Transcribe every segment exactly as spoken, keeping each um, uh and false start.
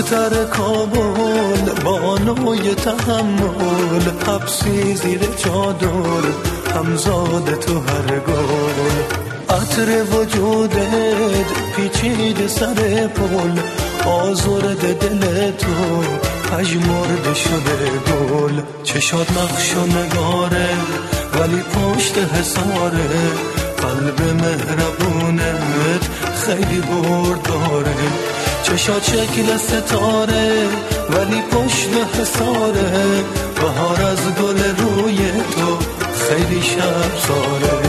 دختر کابل بانوی تحمل، حبسی زیر چادر همزاد تو هر گل. عطر وجودت پیچید سر پل، آزرد دل تو پژمرده شده گل. چشات نقش و نگاره ولی پشت حساره، قلب مهربونت خیلی برداره. چشات شکل ستاره ولی پشت حساره، بهار از گل روی تو خیلی شبزاره.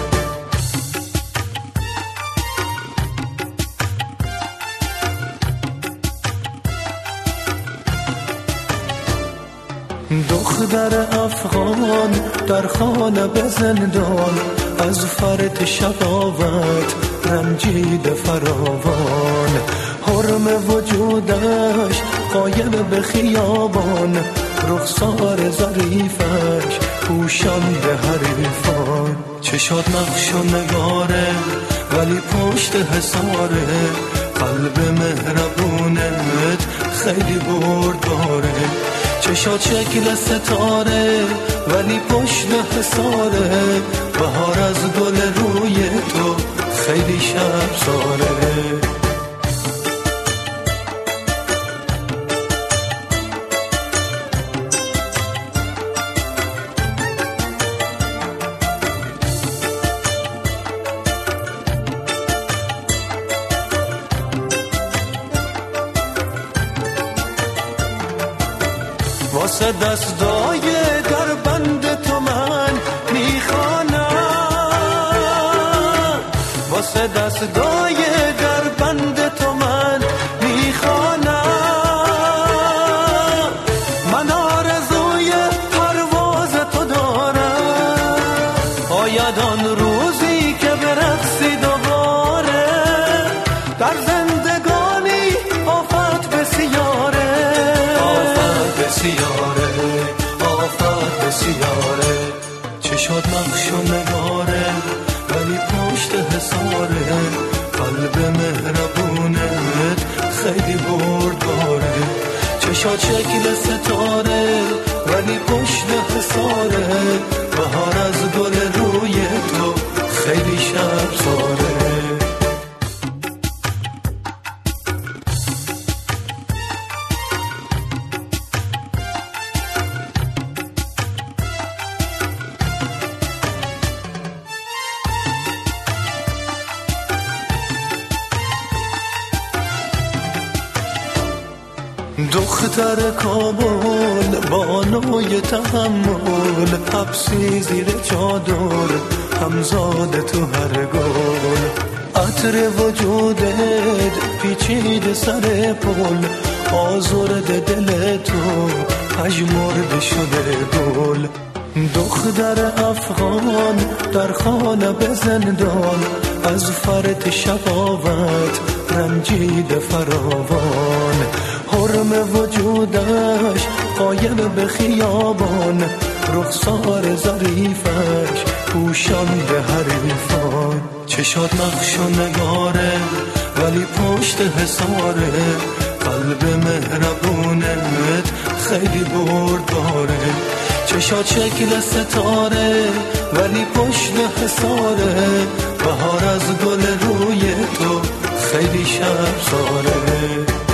دختر افغان در خانه به زندان، از فرط شقاوت رنجید فراوان. حرم وجودش قایم به خیابان، رخسار ظریفش پوشانده حریفان. چشات نقش و نگاره ولی پشت حساره، قلب مهربونت خیلی برداره. چشات شکل ستاره ولی پشت حساره، بهار از گل روی تو خیلی شبزاره. واسه دستای در بند تو من میخوانم، واسه دستای در بند تو من میخوانم. من آرزوی پرواز تو دارم، آید آن روزی که برقصی دوباره. در زندگانی آفت بسیاره، آفت بسیاره، آفت بسیاره. چشات نقش و نگاره ولی پشت حساره، قلب مهربونت خیلی برداره. چشات شکل ستاره ولی پشت حساره، بهار از گل روی تو خیلی شبزاره. دختر کابل بانوی تحمل، حبسی زیر چادر همزاد تو هر گل. عطر وجودت پیچید سر پل، آزرد دل تو پژمرده شده گل. دختر افغان در خانه به زندان، از فرط شقاوت رنجید فراوان. حرم وجودش قایم به خیابان، رخسار ظریفش پوشانده حریفان. چشات نقش و نگاره ولی پشت حساره، قلب مهربونت خیلی برداره. چشات شکل ستاره ولی پشت حساره، بهار از گل روی تو خیلی شبزاره.